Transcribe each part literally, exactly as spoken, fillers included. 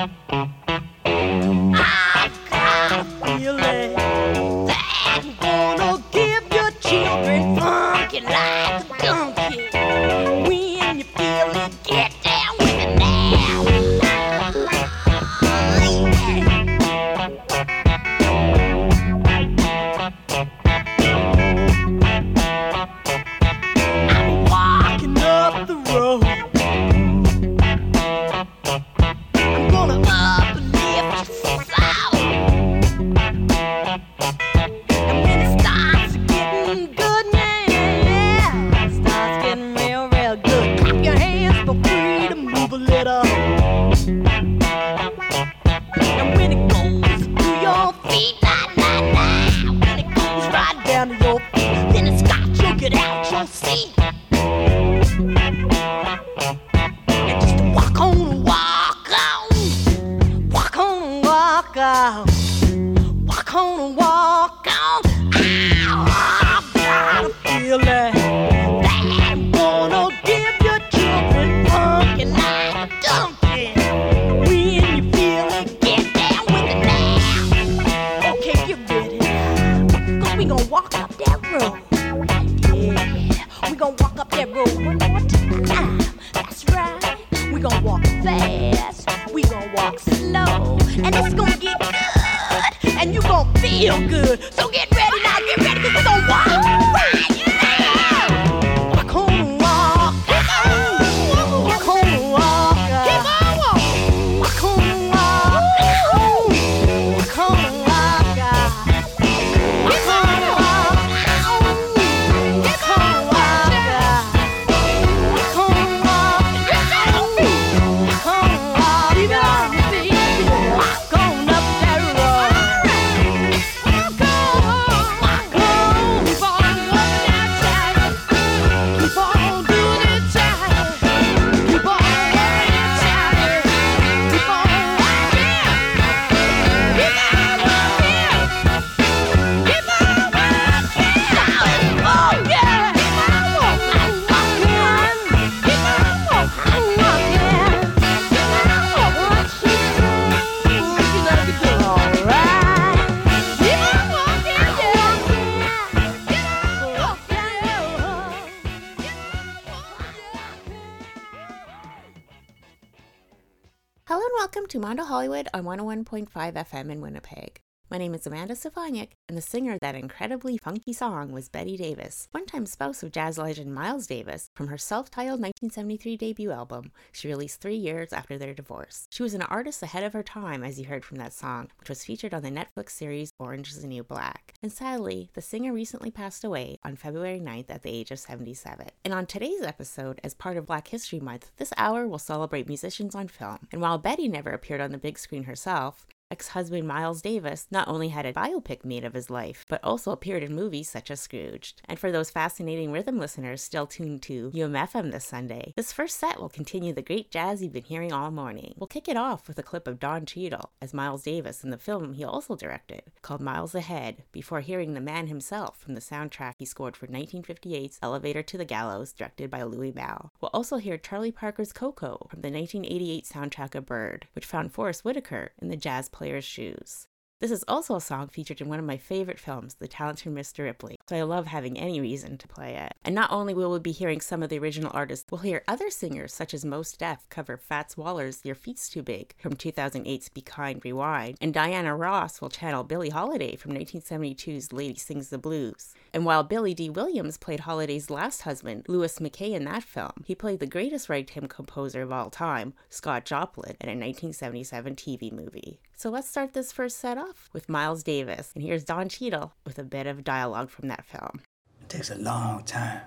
Hello and welcome to Mondo Hollywood on one oh one point five F M in Winnipeg. My name is Amanda Stefaniak, and the singer of that incredibly funky song was Betty Davis, one-time spouse of jazz legend Miles Davis. From her self-titled nineteen seventy-three debut album, she released three years after their divorce. She was an artist ahead of her time, as you heard from that song, which was featured on the Netflix series Orange is the New Black. And sadly, the singer recently passed away on February ninth at the age of seventy-seven. And on today's episode, as part of Black History Month, this hour will celebrate musicians on film. And while Betty never appeared on the big screen herself, ex-husband Miles Davis not only had a biopic made of his life, but also appeared in movies such as Scrooged. And for those fascinating rhythm listeners still tuned to U M F M this Sunday, this first set will continue the great jazz you've been hearing all morning. We'll kick it off with a clip of Don Cheadle as Miles Davis in the film he also directed, called Miles Ahead, before hearing the man himself from the soundtrack he scored for nineteen fifty-eight's Elevator to the Gallows, directed by Louis Malle. We'll also hear Charlie Parker's Coco from the nineteen eighty-eight soundtrack of Bird, which found Forrest Whitaker in the jazz player's shoes. This is also a song featured in one of my favorite films, The Talented Mister Ripley, so I love having any reason to play it. And not only will we be hearing some of the original artists, we'll hear other singers such as Mos Def cover Fats Waller's Your Feet's Too Big from two thousand eight's Be Kind, Rewind, and Diana Ross will channel Billie Holiday from nineteen seventy-two's Lady Sings the Blues. And while Billy D. Williams played Holiday's last husband, Louis McKay, in that film, he played the greatest ragtime composer of all time, Scott Joplin, in a nineteen seventy-seven T V movie. So let's start this first set off with Miles Davis, and here's Don Cheadle with a bit of dialogue from that film. It takes a long time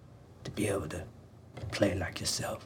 to be able to play like yourself.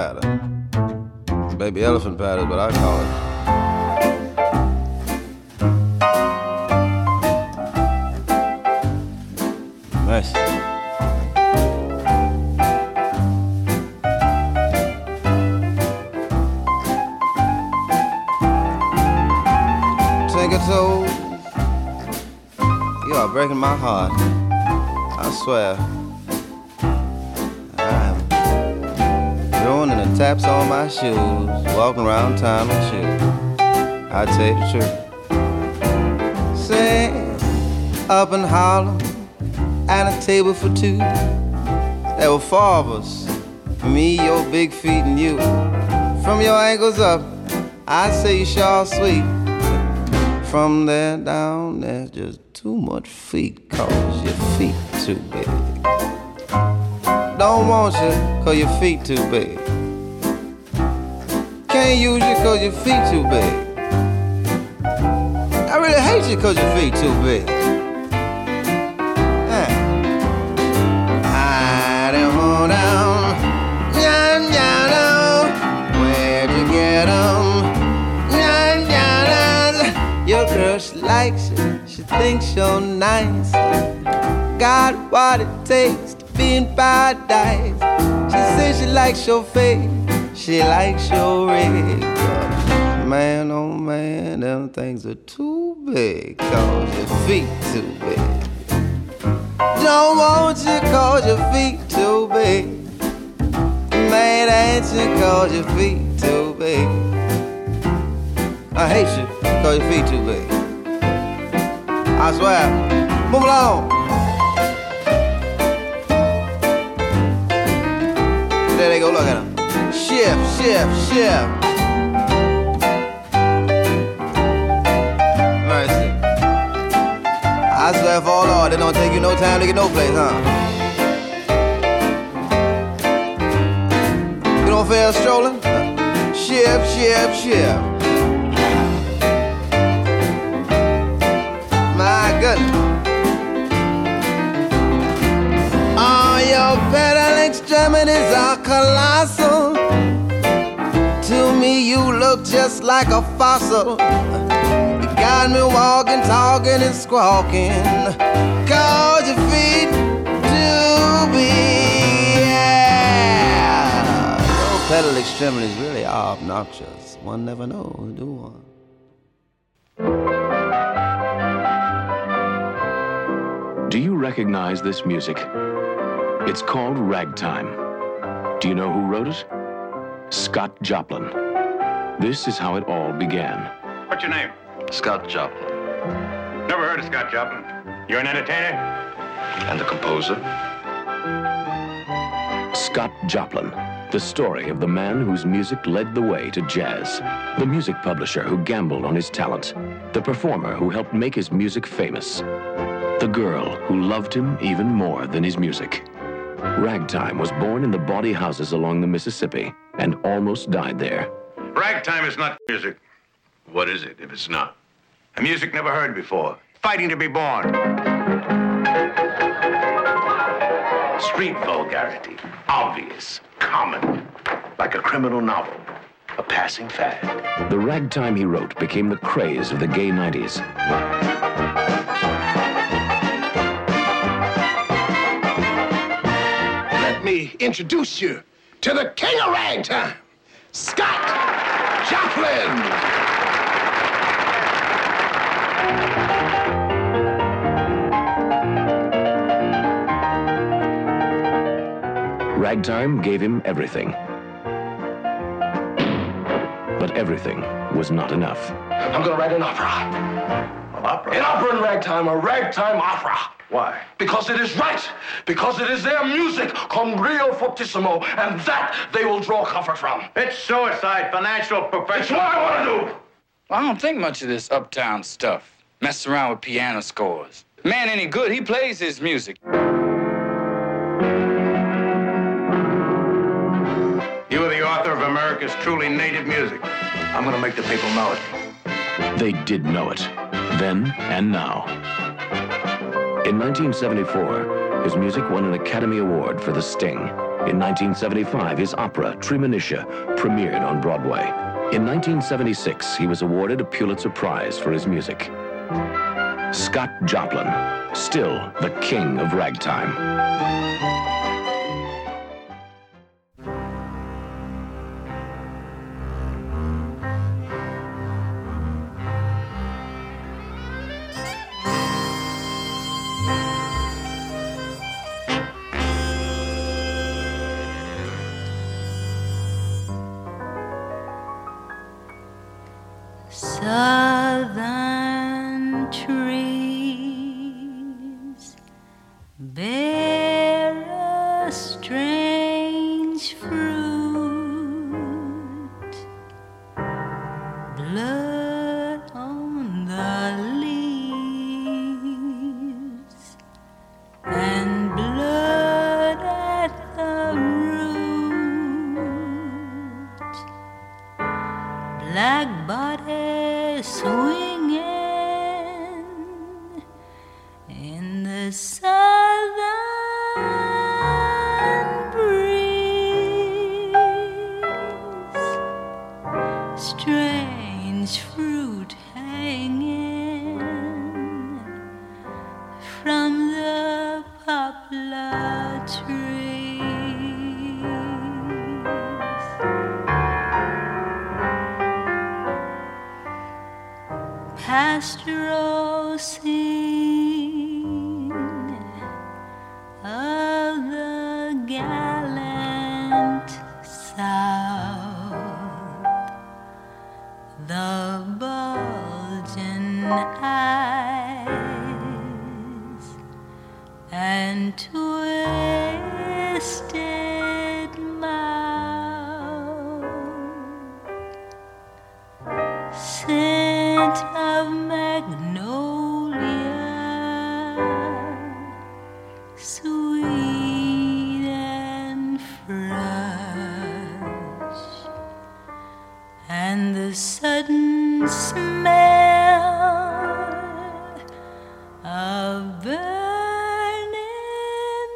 pattern. Baby elephant pattern, but I call it. Nice. Tinker toes, you are breaking my heart. I swear. I'm ruining the taps on my shoes, walking around town with you. I tell you the truth. Say, up in Harlem, at a table for two, there were four of us, me, your big feet, and you. From your ankles up, I say you sure sweet. From there down, there's just too much feet, cause your feet too big. Don't want you, cause your feet too big. Can't use you, cause your feet too big. I really hate you, cause your feet too big. I don't hold down, yeah, yeah, no. Where'd you get 'em? Yeah, yeah, no. Your girl, she likes you, she thinks you're nice. Got what it takes to be in paradise. She says she likes your face, she likes your rig. Man, oh man, them things are too big, cause your feet too big. Don't want you cause your feet too big. Man, ain't you cause your feet too big. I hate you cause your feet too big. I swear. Move along. There they go, look at them. Shift, shift, shift. Mercy. I swear for all Lord, it don't take you no time to get no place, huh? You don't feel strolling? Shift, shift, shift. My goodness. Oh, your pedal extremities are colossal. To me, you look just like a fossil. Got me walking, talking, and squawking. Cause your feet too big. Yeah. Your pedal extremities really are obnoxious. One never knows, do one? Do you recognize this music? It's called Ragtime. Do you know who wrote it? Scott Joplin. This is how it all began. What's your name? Scott Joplin. Never heard of Scott Joplin. You're an entertainer? And a composer. Scott Joplin, the story of the man whose music led the way to jazz. The music publisher who gambled on his talent. The performer who helped make his music famous. The girl who loved him even more than his music. Ragtime was born in the bawdy houses along the Mississippi and almost died there. Ragtime is not music. What is it if it's not? A music never heard before. Fighting to be born. Street vulgarity. Obvious. Common. Like a criminal novel. A passing fad. The ragtime he wrote became the craze of the gay nineties. Let me introduce you to the king of ragtime, Scott Joplin. Ragtime gave him everything. But everything was not enough. I'm gonna write an opera. An opera? An opera in ragtime, a ragtime opera. Why? Because it is right. Because it is their music, con Rio fortissimo, and that they will draw comfort from. It's suicide, financial It's professional. what I want to do. Well, I don't think much of this uptown stuff. Mess around with piano scores. Man any good, he plays his music. You are the author of America's truly native music. I'm gonna make the people know it. They did know it, then and now. In nineteen seventy-four, his music won an Academy Award for The Sting. In nineteen seventy-five, his opera, Treemonisha, premiered on Broadway. In nineteen seventy-six, he was awarded a Pulitzer Prize for his music. Scott Joplin, still the king of ragtime. Southern trees bear a strange fruit, blood on the leaves and blood at the root, black bodies swinging in the southern breeze, strange fruit hanging from the poplar trees. Pastoral scene of the gallant South, the bulging eyes and twisted mouth, scent of magnolia, sweet and fresh, and the sudden smell of burning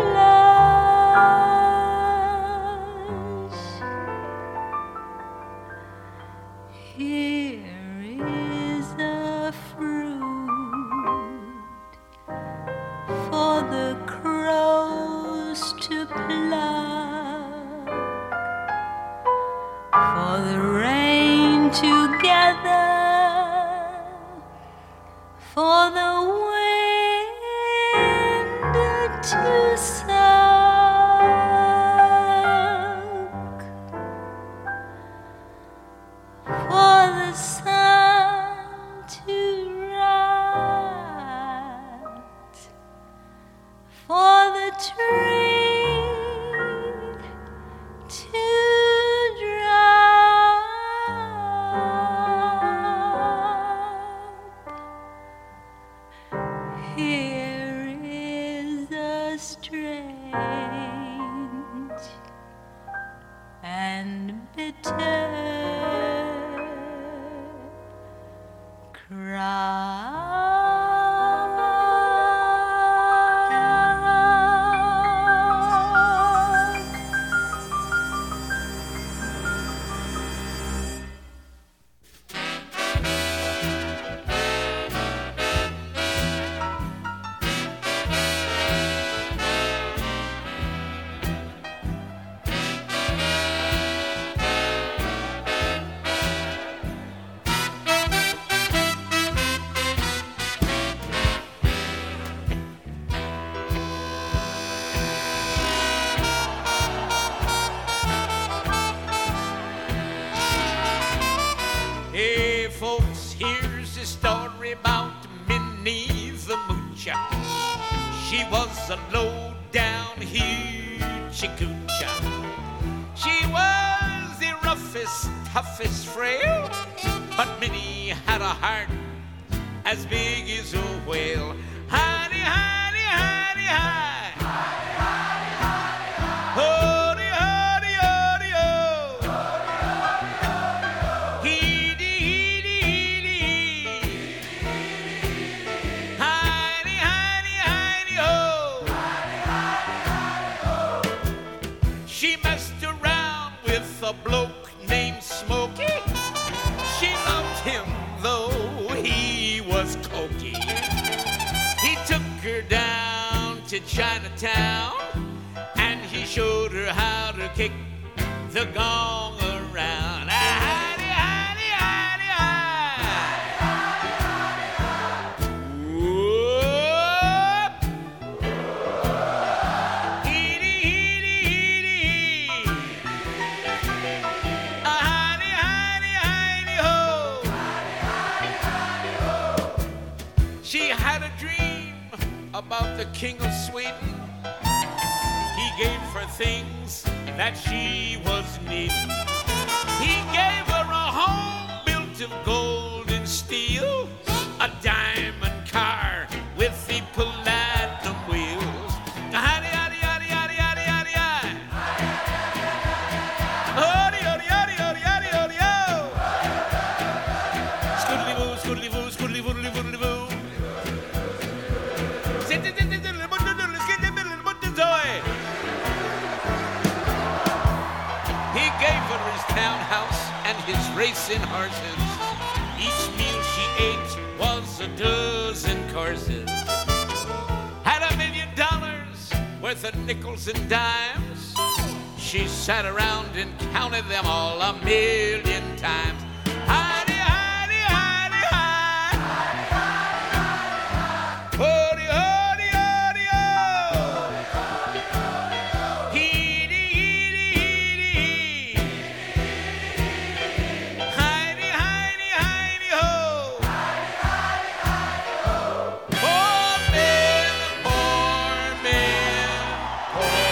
flesh. Here is a fruit for the crows to pluck, for the rain to gather, for the wind to suck, for the sun to rise, for the tree to drop. Here is a strange and bitter Hey folks, here's a story about Minnie the Moocher. She was a low-down hoochie-coocher. She was the roughest, toughest frail, but Minnie had a heart as big as a whale. Honey, honey, honey, honey. bloke named Smokey. She loved him though he was cokey. He took her down to Chinatown and he showed her how to kick the gong around. Hidey, hidey, hidey, hidey. Whoop. Heedy, heedy, heedy, hee. Hidey, hidey, hidey, ho. She had a dream about the King of Sweden. He gave her things that she was needing. He gave her a home built of gold and steel, a diamond car with the platinum wheels. Howdy, howdy, howdy, howdy, howdy, howdy, howdy. Howdy, howdy, howdy, howdy, howdy, howdy, ho. Scoodly-boo, scoodly-boo, scoodly-boodly, boodly-boo. He gave her his townhouse and his racing horses. Each meal she ate was a dozen courses. Had a million dollars worth of nickels and dimes. She sat around and counted them all a million times. Hidey, hidey, hidey, hidey. Howdy, howdy, howdy, ho. Heedy, heedy, heedy, hee. Hidey, hidey, hidey, ho. Poor man, poor man, poor man.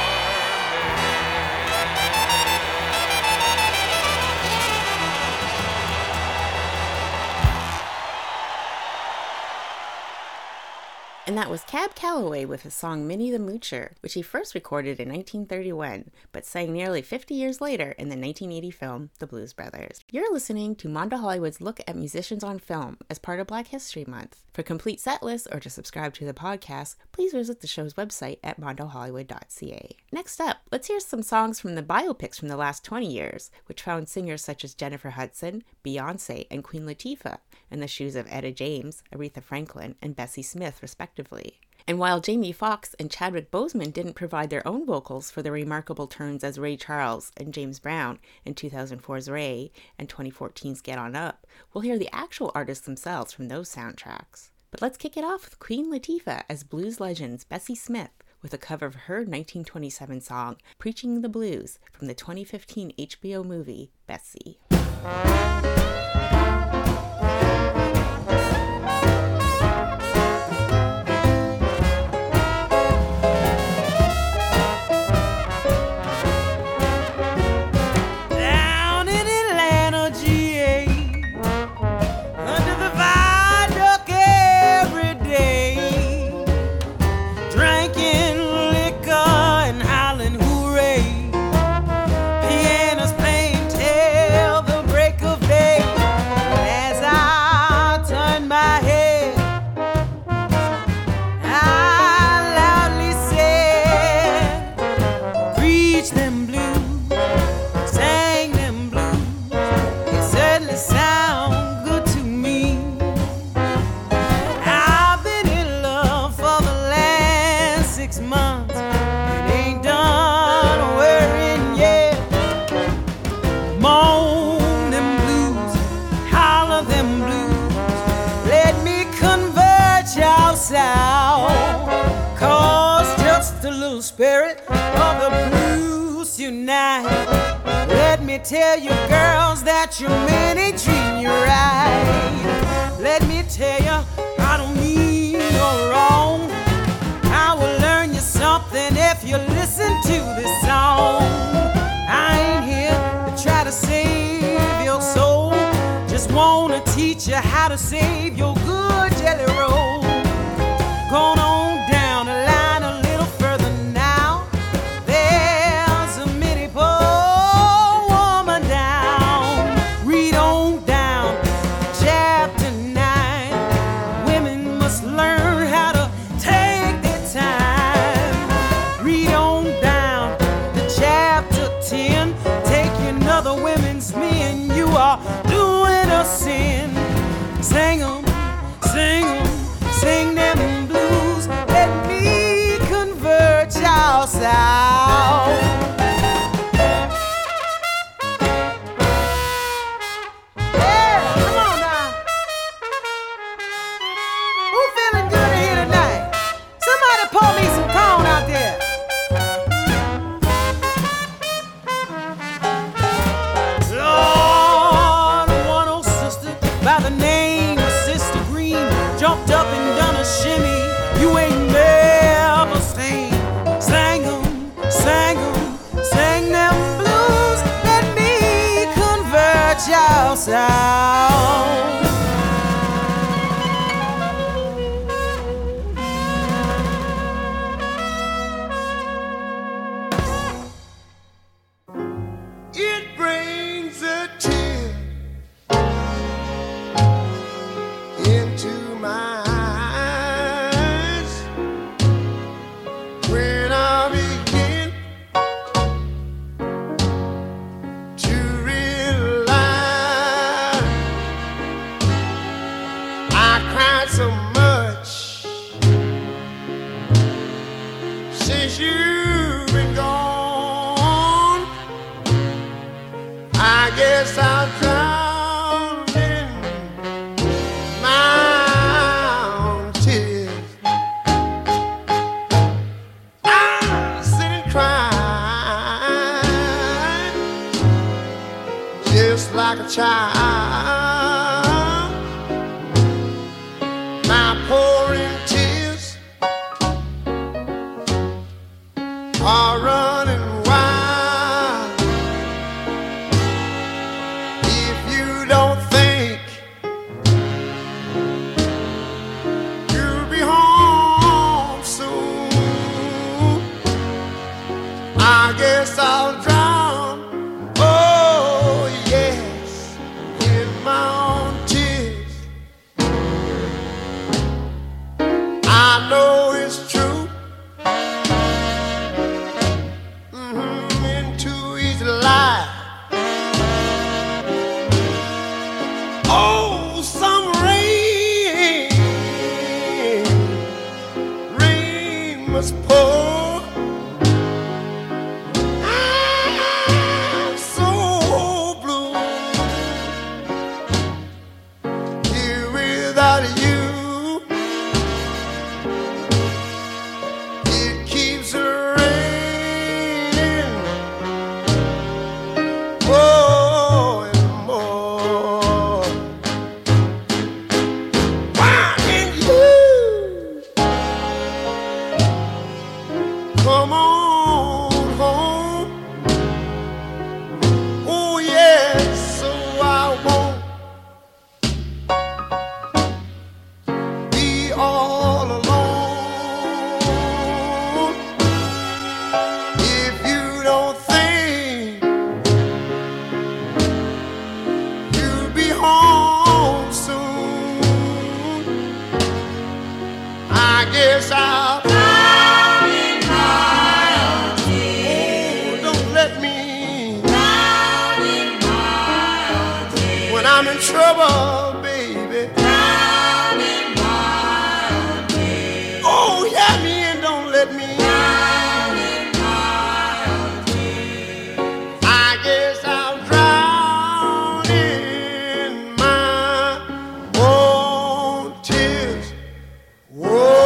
And that was Cab Calloway with his song Minnie the Moocher, which he first recorded in nineteen thirty-one, but sang nearly fifty years later in the nineteen eighty film The Blues Brothers. You're listening to Mondo Hollywood's Look at Musicians on Film as part of Black History Month. For complete set lists or to subscribe to the podcast, please visit the show's website at mondo hollywood dot c a. Next up, let's hear some songs from the biopics from the last twenty years, which found singers such as Jennifer Hudson, Beyonce, and Queen Latifah in the shoes of Etta James, Aretha Franklin, and Bessie Smith, respectively. And while Jamie Foxx and Chadwick Boseman didn't provide their own vocals for their remarkable turns as Ray Charles and James Brown in two thousand four's Ray and twenty fourteen's Get On Up, we'll hear the actual artists themselves from those soundtracks. But let's kick it off with Queen Latifah as blues legends Bessie Smith with a cover of her nineteen twenty-seven song Preaching the Blues from the twenty fifteen H B O movie Bessie. Spirit of the blues unite. Let me tell you, girls, that your men ain't treating you right. Let me tell you, I don't mean no wrong. I will learn you something if you listen to this song. I ain't here to try to save your soul, just wanna teach you how to save your good jelly roll. Going on down the line a little further now. There's a mini poor woman down. Read on down chapter nine. Women must learn how to take their time. Read on down to chapter ten. Take another means me and you are doing a sin. Sing 'em, sing 'em, sing them blues. Let me convert y'all south. Yeah, come on now. Who feeling good in here tonight? Somebody pour me some corn out there. Lord, one old sister by the name of Sister Green jumped up and done a shimmy you ain't never seen. Sang 'em, sang 'em, sang them blues. Let me convert y'all south. It brings a tear into my eyes when I begin to realize I cried so much since you've been gone. I guess I'll drown in my own tears. I'm sitting crying just like a child. My pouring tears are running wild. If you don't think you'll be home soon, I guess I'll drown, oh yes, in my own tears. I know it's true. Mhm, into his life. Oh, some rain, rain must pour. I'm so blue here without you. It keeps raining more and more. Why can't you come on home? Oh yes, so I won't be all alone. If you don't think you'll be home soon, I guess I'll drown in my own tears. Oh, don't let me drown in my own tears. When I'm in trouble, baby, drown in my own tears. Oh, yeah, me and don't let me drown in my own tears. I guess I'll drown in my own tears. Whoa.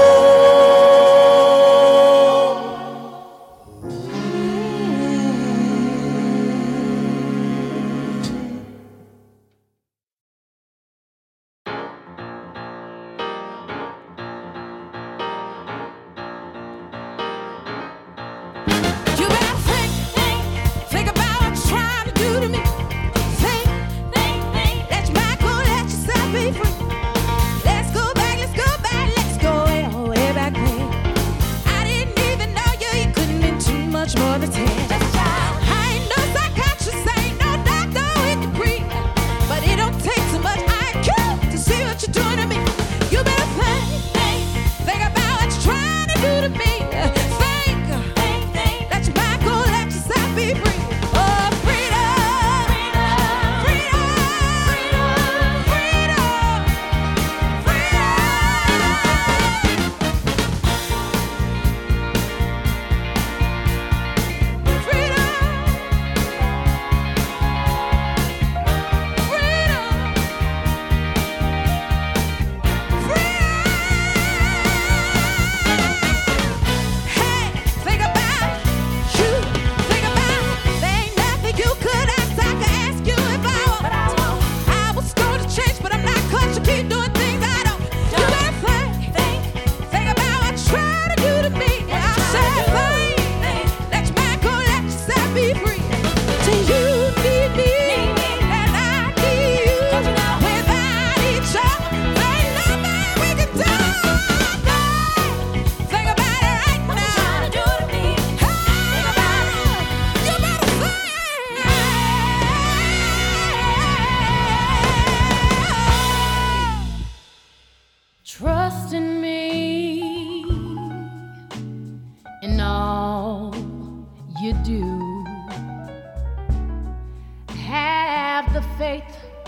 the faith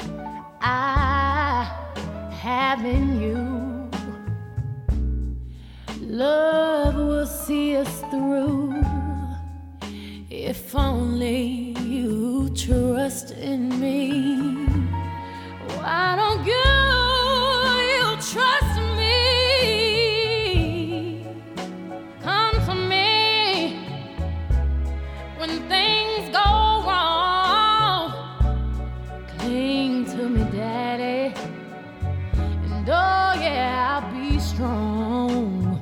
I have in you. Love will see us through if only you trust in me. Why don't you, you trust me? Come to me when things go wrong. Cling to me, Daddy, and oh yeah, I'll be strong.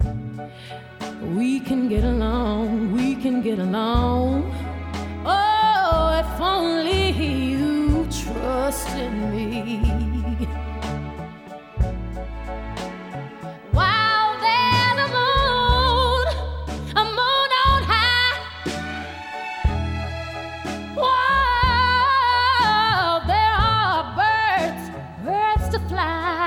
We can get along, we can get along. Oh, if only you trust in me. While there's a moon, a moon on high. While there are birds, birds to fly.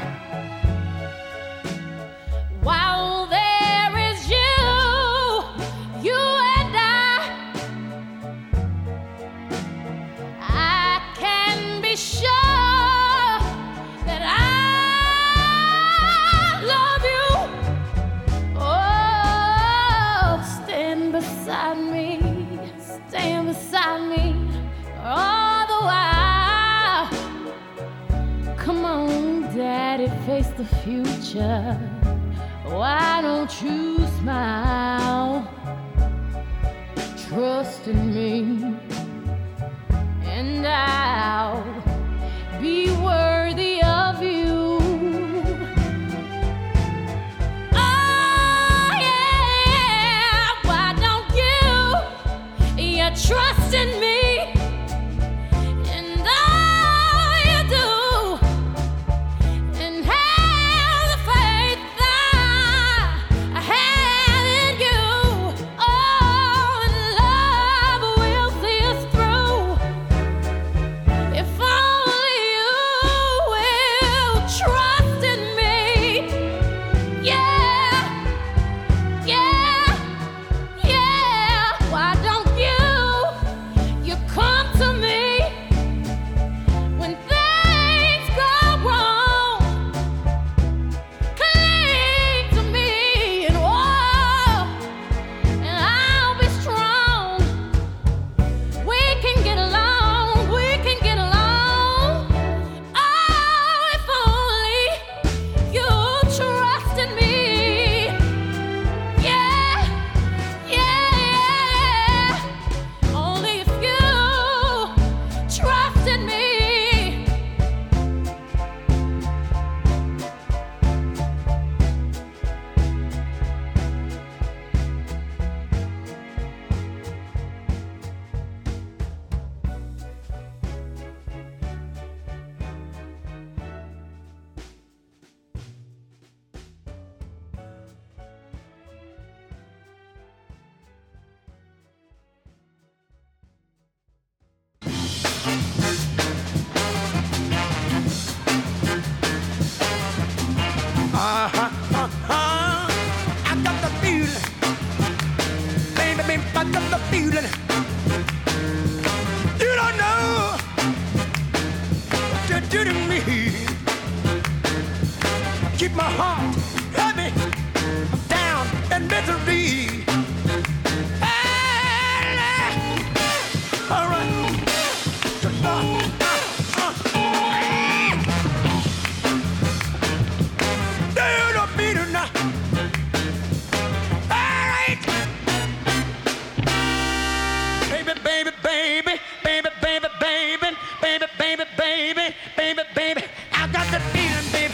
While there is you, you and I, I can be sure that I love you. Oh, stand beside me, stand beside me all the while. Come on, Daddy, face the future. Why don't you smile? Trust in me, and I'll be worthy of you. Oh yeah, why don't you, you trust in me? And all you do, and have the faith I have in you. Oh, and love will see us through if only you will trust in me. Yeah, yeah, yeah. Why don't you, you come to me when things go wrong? Cling to me and oh, and I'll be strong. We can get along, we can get along. Oh, if only you trust in me. Yeah, yeah, yeah. Only if you trust in me. Uh-huh, uh-huh. I got the feeling. Baby, baby, I got the feeling. You don't know what you do to me. Keep my heart heavy, down in misery. Hey, all right. Uh, uh, do you know me tonight? All right. Baby, baby, baby, baby, baby, baby, baby, baby, baby, baby, baby. I got the feeling, baby.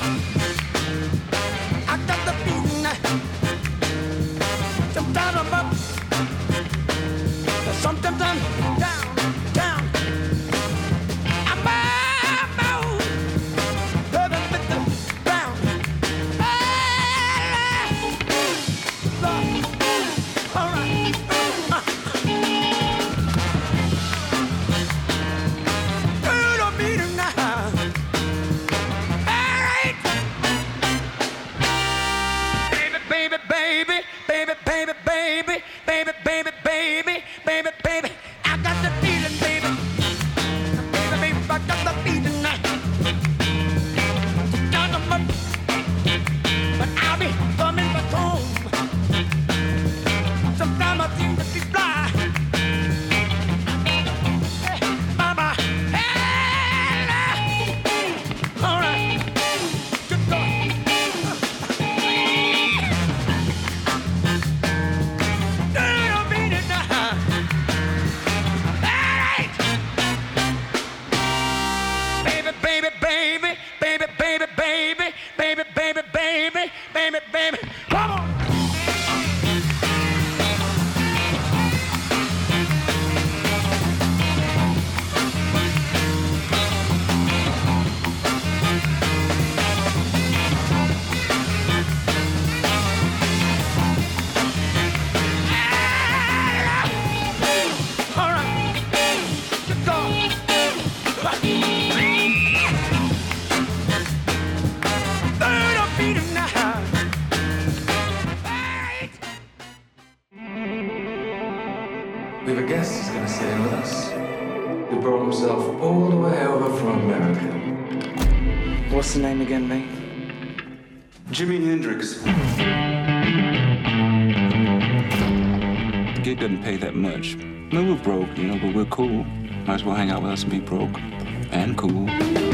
I got the feeling. Sometimes I'm up, sometimes I'm down, down. He brought himself all the way over from America. What's the name again, mate? Jimi Hendrix. The gig doesn't pay that much. I mean, we're broke, you know, but we're cool. Might as well hang out with us and be broke. And cool.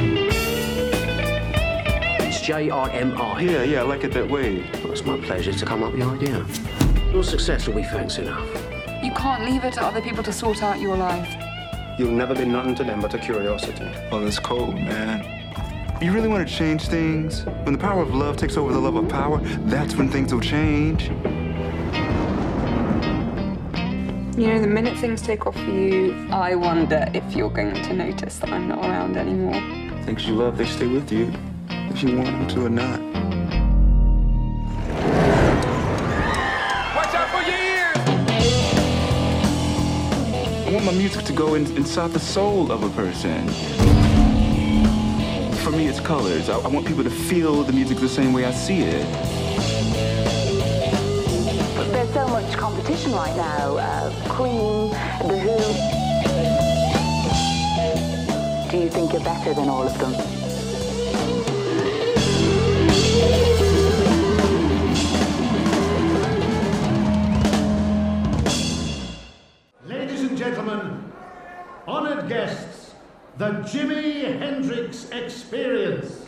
It's J I M I. Yeah, yeah, I like it that way. Well, it's my pleasure to come up with the idea. Your success will be thanks enough. You can't leave it to other people to sort out your life. You'll never be nothing to them but a curiosity. Oh, it's cold, man. You really want to change things? When the power of love takes over the love of power, that's when things will change. You know, the minute things take off for you, I wonder if you're going to notice that I'm not around anymore. Things you love, they stay with you, if you want them to or not. Watch out for your ears! I want my music to go in, inside the soul of a person. For me, it's colors. I, I want people to feel the music the same way I see it. There's so much competition right now. Uh, Queen, The Who. Do you think you're better than all of them? Ladies and gentlemen, honored guests, the Jimi Hendrix Experience.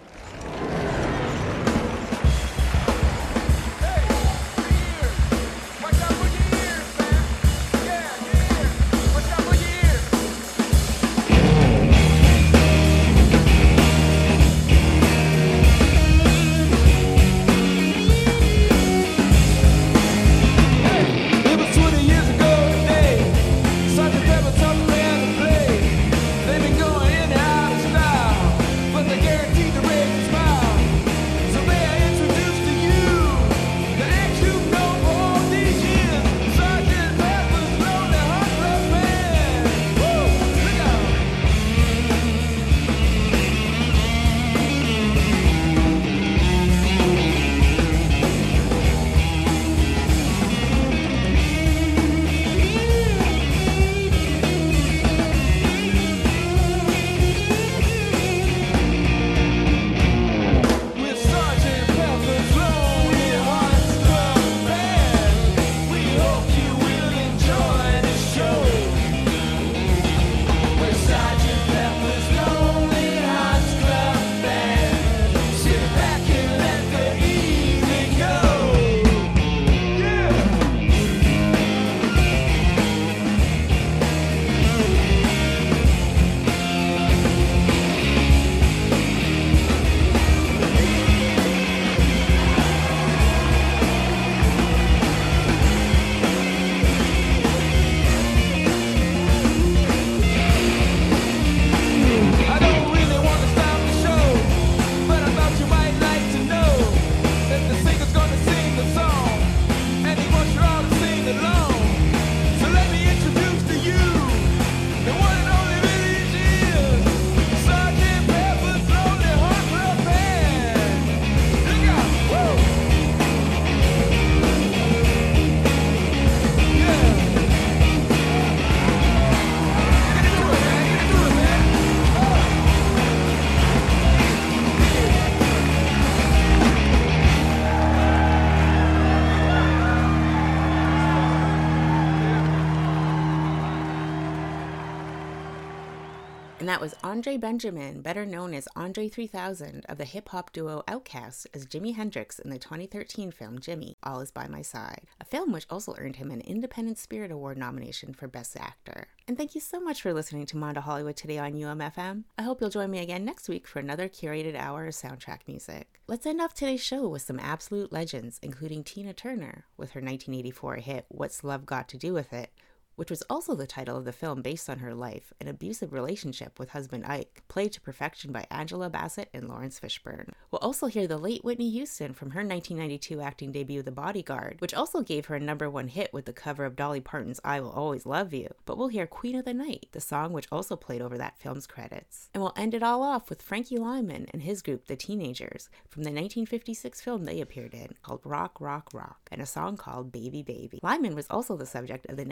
And that was Andre Benjamin, better known as Andre three thousand, of the hip-hop duo Outkast, as Jimi Hendrix in the twenty thirteen film Jimmy, All Is By My Side, a film which also earned him an Independent Spirit Award nomination for Best Actor. And thank you so much for listening to Mondo Hollywood today on U M F M. I hope you'll join me again next week for another curated hour of soundtrack music. Let's end off today's show with some absolute legends, including Tina Turner, with her nineteen eighty-four hit What's Love Got to Do With It, which was also the title of the film based on her life, an abusive relationship with husband Ike, played to perfection by Angela Bassett and Lawrence Fishburne. We'll also hear the late Whitney Houston from her nineteen ninety-two acting debut The Bodyguard, which also gave her a number one hit with the cover of Dolly Parton's I Will Always Love You. But we'll hear Queen of the Night, the song which also played over that film's credits. And we'll end it all off with Frankie Lyman and his group The Teenagers from the nineteen fifty-six film they appeared in, called Rock, Rock, Rock, and a song called Baby, Baby. Lyman was also the subject of the nineteen ninety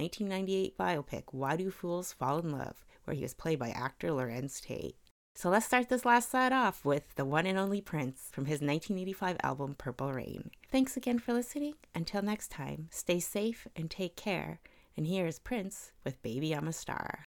eighty-eight biopic Why Do Fools Fall in Love, where he was played by actor Lorenz Tate. So let's start this last set off with the one and only Prince from his nineteen eighty-five album Purple Rain. Thanks again for listening. Until next time, stay safe and take care. And here's Prince with Baby I'm a Star.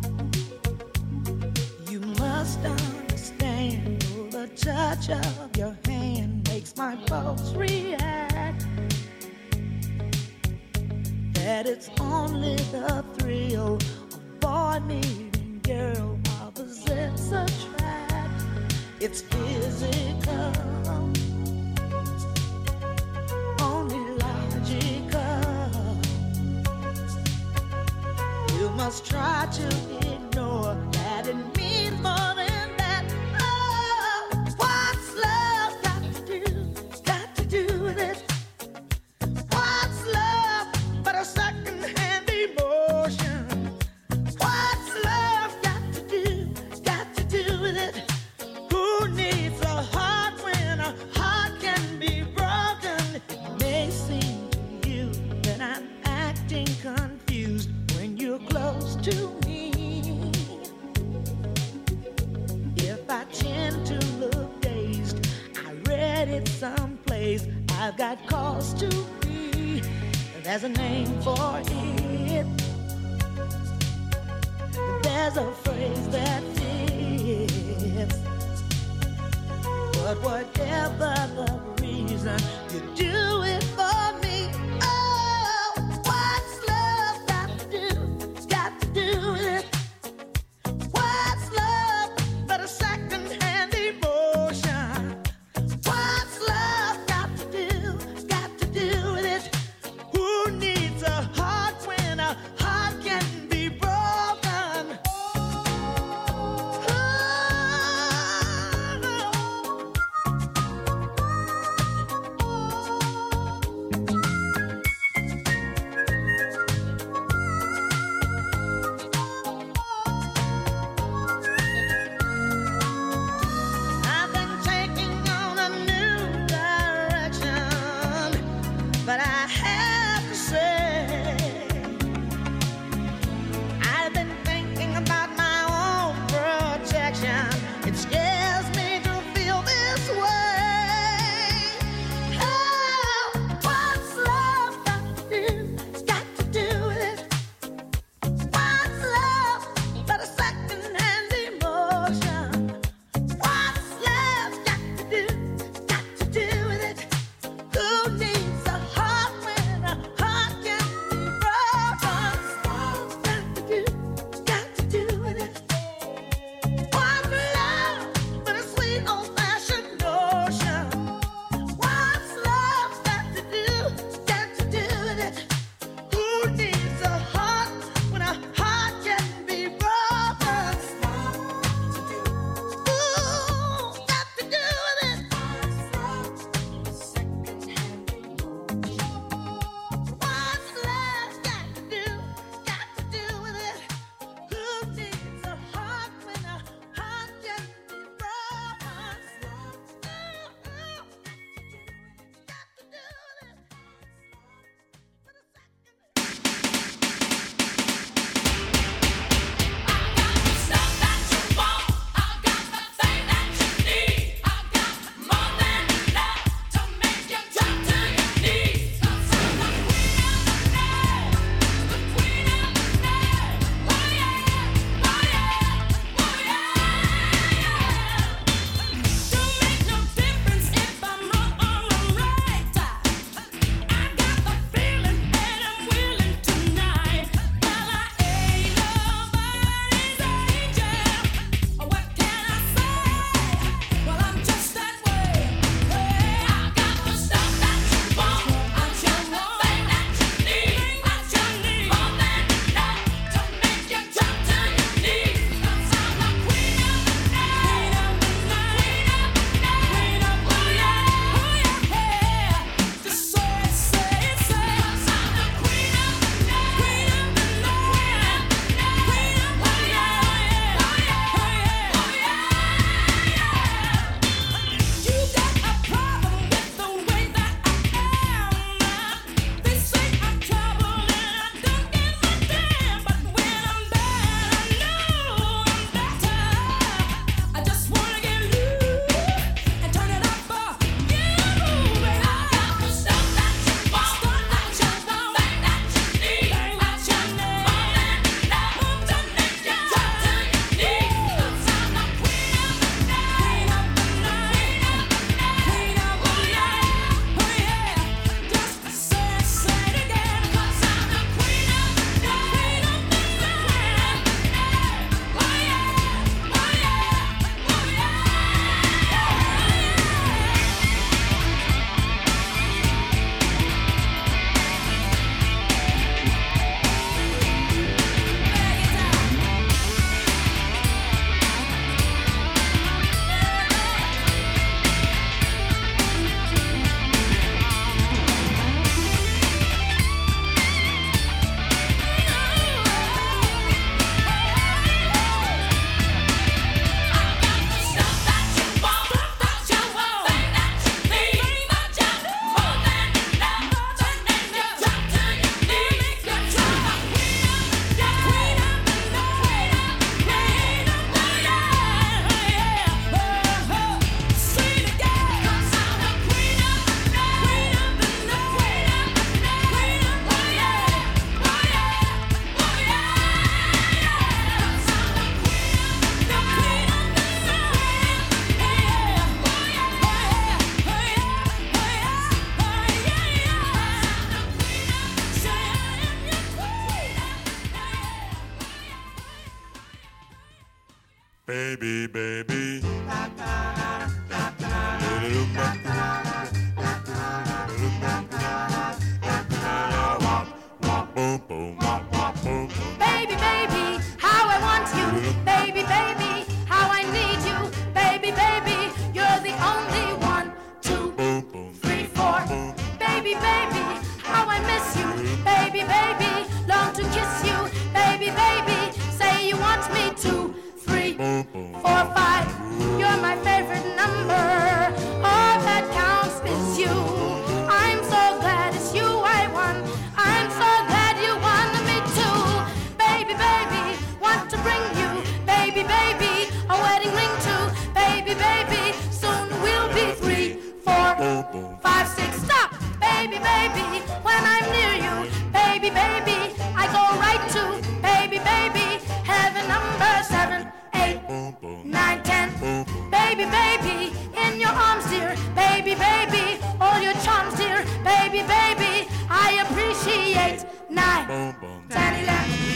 touch of your my folks react. That it's only the thrill of boy meeting girl opposites attract. It's physical, only logical. You must try to ignore that it means more than that. Oh, what's love got to do, got to do with it? What's love but a second-hand emotion? What's love got to do, got to do with it? Who needs a heart when a heart can be broken? It may seem to you that I'm acting confused when you're close to me. If I tend to look dazed, I read it someplace. I've got cause to be. There's a name for it. There's a phrase that fits. But whatever the reason, you do it for me. Oh, what's love got to do, got to do with it? What's love but a second-hand emotion? What's love got to do, got to do with it? Who needs a heart when a heart can be broken? baby, baby. Baby, baby, how I want you. Baby, baby, how I need you. Baby, baby, you're the only one, two, three, four. Baby, baby, how I miss you. Baby, baby, long to kiss you. Baby, baby, say you want me to. Three, four, five. You're my favorite number. All that counts is you. I'm so glad it's you I won. I'm so glad you won me too. Baby, baby, want to bring you. Baby, baby, a wedding ring too. Baby, baby, soon we'll be three, four, five, six. Stop, baby, baby, when I'm near you. Baby, baby, I go right to. Baby, baby, heaven number seven, eight, nine, ten. Baby, baby, in your arms, dear. Baby, baby, all your charms, dear. Baby, baby, I appreciate. Nine, ten, eleven.